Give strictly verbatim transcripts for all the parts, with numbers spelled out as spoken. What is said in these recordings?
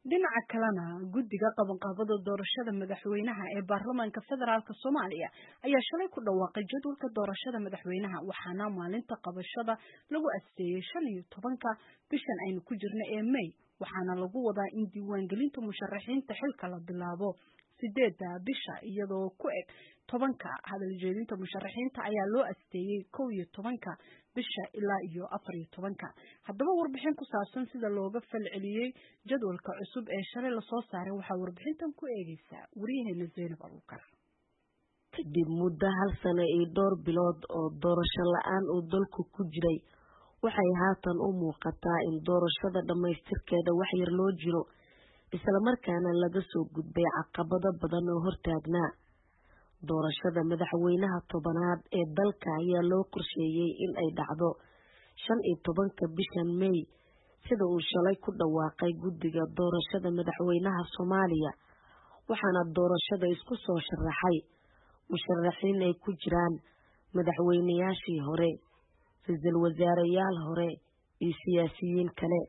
dhinaca kalena guddiga qabanqaabada doorashada madaxweynaha ee baarlamaanka federaalka Soomaaliya ayaa shalay ku dhawaaqay jadwalka doorashada madaxweynaha waxaana maalinta qabashada lagu asteeyay shan iyo tobanka bishan aynu ku jirno ee May waxaana lagu wadaa in diiwaangelinta musharaxiinta xilka la bilaabo sideedda bisha iyadoo ku eg tobanka hadal jeedinta musharaxiinta ayaa loo asteeyay kow iyo tobanka bisha ilaa iyo afar iyo tobanka haddaba warbixin ku saabsan sida looga falceliyay jadwalka cusub ee shalay la soo saaray waxa warbixintan ku eegaysaa wariyaheena Zainab Abuukar kadib muddo hal sano iyo dhowr bilood oo doorasho la'aan uu dalku ku jiray waxay haatan u muuqataa in doorashada dhamaystirkeeda wax yar loo jiro isla markaana laga soo gudbay caqabado badan oo hortaagnaa doorashada madaxweynaha tobanaad ee dalka ayaa loo qorsheeyay in ay dhacdo shan iyo tobanka bishan May sida uu shalay ku dhawaaqay guddiga doorashada madaxweynaha Soomaaliya waxaana doorashada isku soo sharaxay musharaxiin ay ku jiraan madaxweynayaashii hore ra'iisul wasaareyaal hore iyo siyaasiyiin kale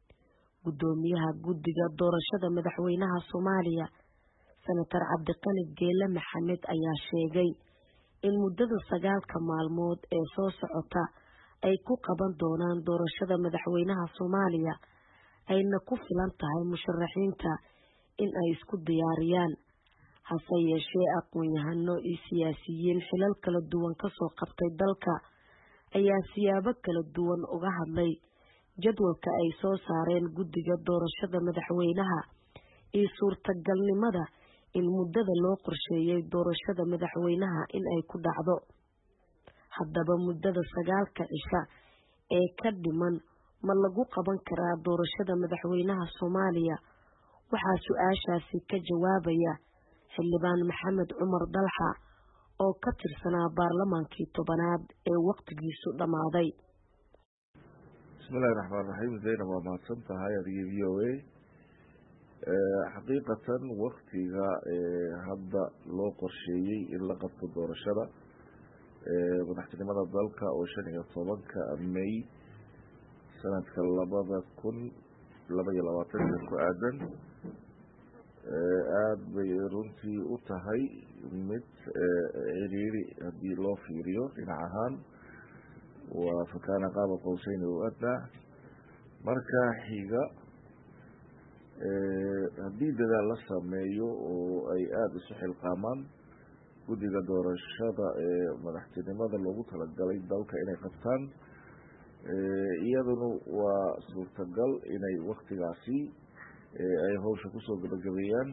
gudoomiyaha guddiga doorashada madaxweynaha Soomaaliya Senator Cabdiqani Geele Maxamed ayaa sheegay in muddada sagaalka maalmood ee soo socota ay ku qaban doonaan doorashada madaxweynaha Soomaaliya ayna ku filan tahay musharaxiinta in ay isku diyaariyaan hase yeeshee aqoon-yahano iyo siyaasiyiin xilal kala duwan ka soo qabtay dalka ayaa siyaabo kala duwan uga hadlay jadwalka ay soo saareen guddiga doorashada madaxweynaha iyo suurtagalnimada in muddada loo qorsheeyay doorashada madaxweynaha in ay ku dhacdo haddaba muddada sagaalka cisha ee ka dhiman ma lagu qaban karaa doorashada madaxweynaha Soomaaliya waxaa su-aashaasi ka jawaabaya xildhibaan Maxamed Cumar Dalxa oo ka tirsanaa baarlamaankii tobanaad ee waqtigiisu dhamaaday bismillaahi raxmaani raxiim Zainab waa mahadsan tahay adiga V O A xaqiiqatan waqtiga hadda loo qorsheeyey in la qabto doorashada madaxtinimada dalka oo shan iyo tobanka May sanadka labada kun laba iyo labaatanka ku aadan aad bay runtii u tahay mid ciriiri haddii loo fiiriyo dhinac ahaan waa fakaana qaaba qowseyn u adnaa marka xiga haddii dadaal la sameeyo oo ay aada isu xilqaamaan guddiga doorashada ee madaxtinimada loogu talagalay dalka inay qabtaan iyaduna waa suurtagal inay waktigaasi ay hawsha kusoo gabagabeeyaan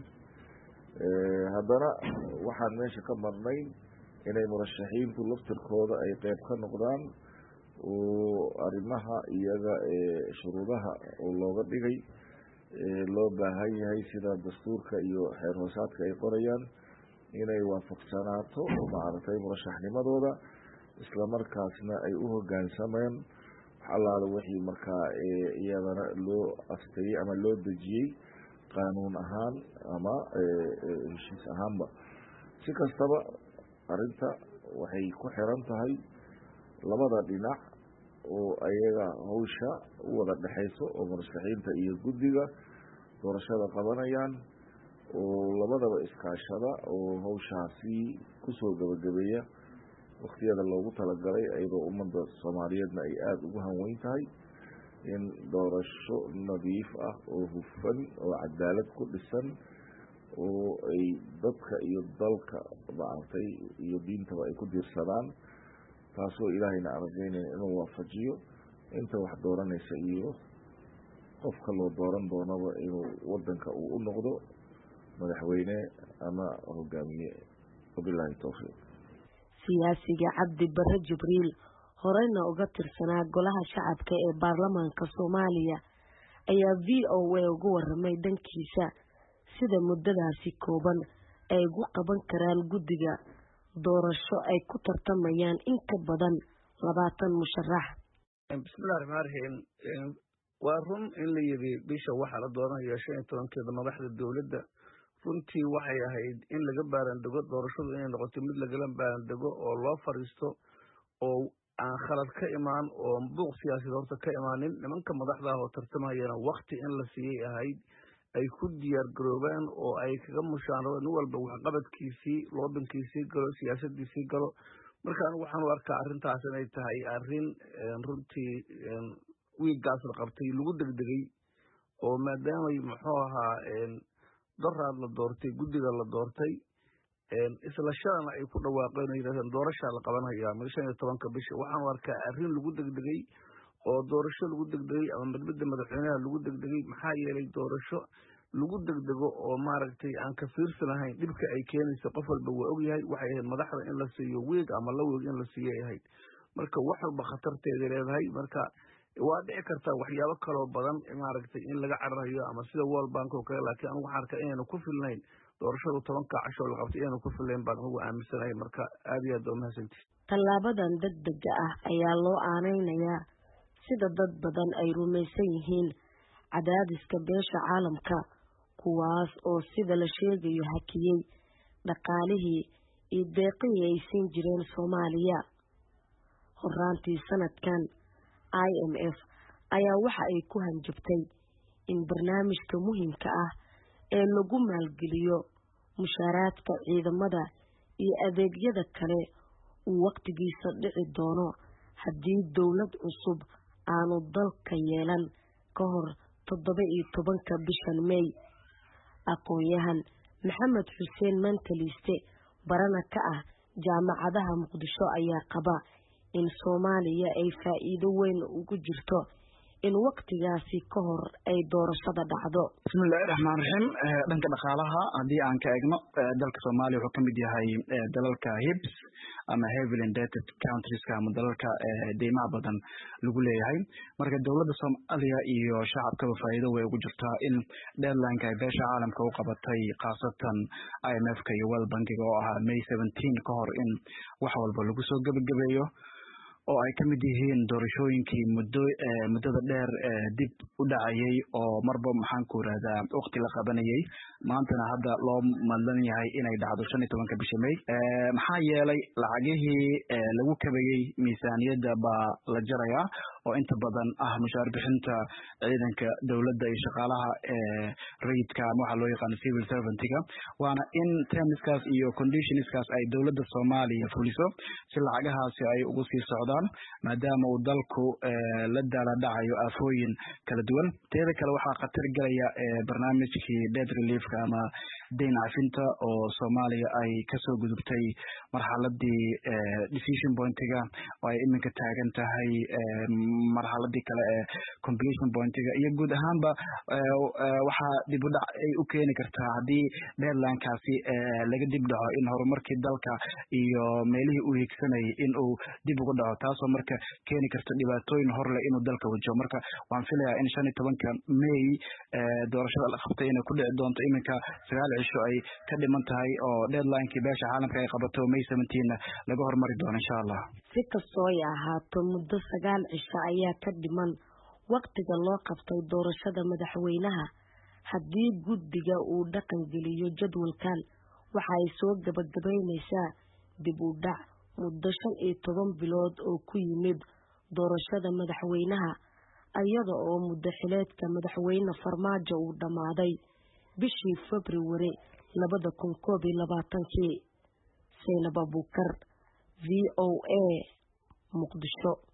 haddana waxaan meesha ka marnayn inay murashaxiintu laftirkooda ay qeyb ka noqdaan oo arrimaha iyaga shuruudaha oo looga dhigay loo baahan yahay sida dastuurka iyo xeer hoosaadka ay qorayaan inay waafaqsanaato oo maaragtay murashaxnimadooda isla markaasna ay u hoggaansamaan allaala wixii markaa iyadana loo asteeyey ama loo dejiyey qaanuun ahaan ama heshiis ahaanba si kastaba arrinta waxay ku xiran tahay labada dhinac oo ayaga hawsha u wada dhexayso oo murashaxiinta iyo guddiga doorashada qabanayaan oo labadaba iskaashada oo hawshaasi kusoo gabagabeeya waktiyada loogu talagalay iyadoo ummadda Soomaaliyeedna ay aada ugu hanweyn tahay in doorasho nadiif ah oo hufan oo cadaalad ku dhisan oo ay dadka iyo dalka maaragtay iyo diintaba ay ku diirsadaan taasoo ilaahayna aan rajaynayna inuu waafajiyo inta wax dooranaysa iyo qofka loo dooran doonaba inuu wadanka uu u noqdo madaxweyne ama hogaamiye wabilaahi tawfiiq siyaasiga Cabdi Barre Jibriil horeyna uga tirsanaa golaha shacabka ee baarlamaanka Soomaaliya ayaa V O A ugu waramay dhankiisa sida muddadaasi kooban ay ugu qaban karaan guddiga doorasho ay ku tartamayaan in ka badan labaatan musharax. bismillaahi rahmaani rahiim waa run in la yiri bisha waxa la doonayaa shan iyo tobankeeda madaxda dawladda runtii waxay ahayd in laga baarandego doorashadu inay noqoto mid lagala baarandego oo loo fariisto oo aan khalad ka imaan oo buuq siyaasadeed horta ka imaanin nimanka madaxda ah oo tartamayana waqti in la siiyay ahayd ay ku diyaar garoobaan oo ay kaga mushaan nin walba waxqabadkiisii loobinkiisii galo siyaasadiisii galo marka anigu waxaan u arkaa arrintaas inay tahay arrin runtii wiiggaas la qabtay lagu degdegay oo maadaamay muxuu ahaa daraad la doortay guddiga la doortay isla shadana ay ku dhawaaqeen oo yidhahdeen doorashaa la qabanhayaa mid shan iyo tobanka bisha waxaan u arkaa arrin lagu degdegay oo doorasho lagu degdegay ama midmidda madaxweynaha lagu degdegay maxaa yeelay doorasho lagu degdego oo maaragtay aan ka fiirsanahayn dhibka ay keenayso qof walba waa ogyahay waxay ahayd madaxda in la siiyo weeg ama la weeg in la siiyo ahayd marka wax walba khatarteeda leedahay marka waa dhici kartaa waxyaabo kaloo badan maaragtay in laga cararayo ama sida world bank oo kale laakiin anigu waxaan arkaa inaynu ku filnayn doorashadu tobanka casho la qabtay inaynu ku filnayn baan ugu aaminsanahay marka aad iyo aad baa umahadsantihi tallaabadan degdega ah ayaa loo aaneynayaa sida dad badan ay rumaysan yihiin cadaadiska beesha caalamka kuwaas oo sida la sheegayo hakiyey dhaqaalihii iyo deeqihii ay siin jireen Soomaaliya horaantii sanadkan I M F ayaa waxa ay ku hanjabtay in barnaamijka muhiimka ah ee lagu maalgeliyo mushaaraadka ciidamada iyo adeegyada kale uu waqtigiisa dhici doono haddii dawlad cusub aanu dalka yeelan ka hor toddoba iyo tobanka bishan May aqoonyahan Maxamed Xuseen Mantaliste barana ka ah jaamacadaha Muqdisho ayaa qaba in Soomaaliya ay faa'iido weyn ugu jirto in waqtigaasi ka hor ay doorashada dhacdo. Bismillaahi Raxmaani Raxiim. Dhanka dhaqaalaha haddii aan ka eegno dalka Soomaaliya wuxuu kamid yahay dalalka H I B S ama heavily indebted countries ama dalalka deymaha badan lagu leeyahay. Marka dawladda Soomaaliya iyo shacabkaba faa'iido way ugu jirtaa in deadline-ka ay beesha caalamka u qabatay khaasatan I M F-ka iyo World Bank-ga oo ahaa May seventeen ka hor in wax walba lagu soo gabagabeeyo oo ay kamid yihiin doorashooyinkii muddo muddada dheer dib u dhacayay oo marba maxaan ku raada waqti la qabanayay maantana hadda loo madlan yahay inay dhacdo shan iyo tobanka bisha May maxaa yeelay lacagihii lagu kabayay miisaaniyadda baa la jarayaa oo inta badan ah mushaar bixinta ciidanka dawladda iyo shaqaalaha rayidka ama waxa loo yaqaan civil servant-ga waana in termskaas iyo conditionskaas ay dawladda Soomaaliya fuliso si lacagahaasi ay ugu sii socdaan maadaama uu dalku la dala dhacayo aafooyin kala duwan teeda kale waxaa khatar galaya barnaamijkii debt relief-ka ama deyn cafinta oo Soomaaliya ay kasoo gudubtay marxaladii decision point-ga oo ay iminka taagan tahay marxaladii kale ee completion point-ga iyo guud ahaanba waxaa dib u dhac ay u keeni kartaa haddii deadline-kaasi laga dib dhaco in horumarkii dalka iyo meelihii uu higsanayay in uu dib ugu dhaco taasoo marka keeni karta dhibaatooyin hor leh inuu dalka wajaho marka waan filayaa in shan iyo tobanka May doorashada la qabtay inay ku dhici doonto iminka sagaal cisho ay ka dhiman tahay oo deadline-kii beesha caalamka ay qabato May seventeen laga hormari doono insha Allah. Si kastoo ay ahaato muddo sagaal cisho ayaa ka dhiman waqtiga loo qabtay doorashada madaxweynaha haddii guddiga uu dhaqan geliyo jadwalkan waxa ay soo gabagabaynaysaa dib u dhac muddo shan iyo toban bilood oo ku yimid doorashada madaxweynaha iyada oo muddo xileedka madaxweyne Farmaajo uu dhamaaday bishii February labada kun koob iyo labaatan-kii. Zainab Abuukar V O A Muqdisho.